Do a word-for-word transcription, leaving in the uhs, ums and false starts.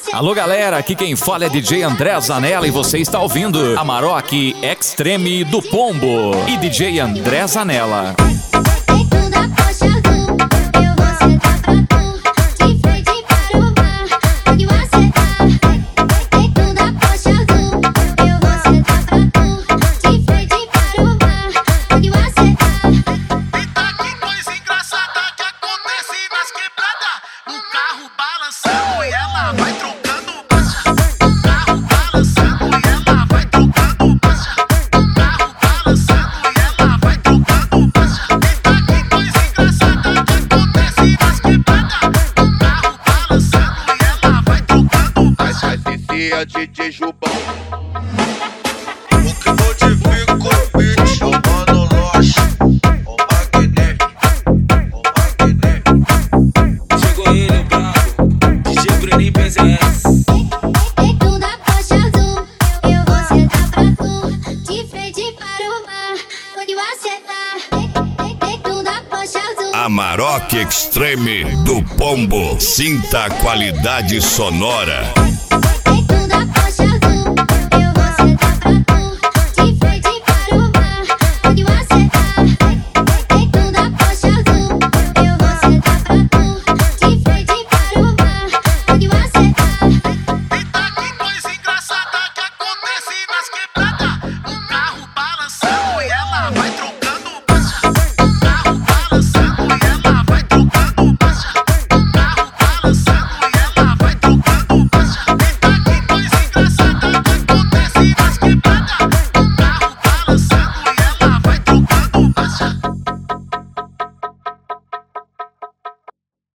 Alô galera, aqui quem fala é D J André Zanella e você está ouvindo Amarok Extreme do Pombo e D J André Zanella. D J Jubão. O que modifica o beat, o mano Loche, o Magné, o Magné. Chegou ele, o brabo, D J Bruninho P Z S. Dentro da faixa azul, eu vou sentar pra tu, de frente para o mar, onde você tá. Dentro da faixa azul. Amarok Extreme do Pombo. Sinta a qualidade sonora.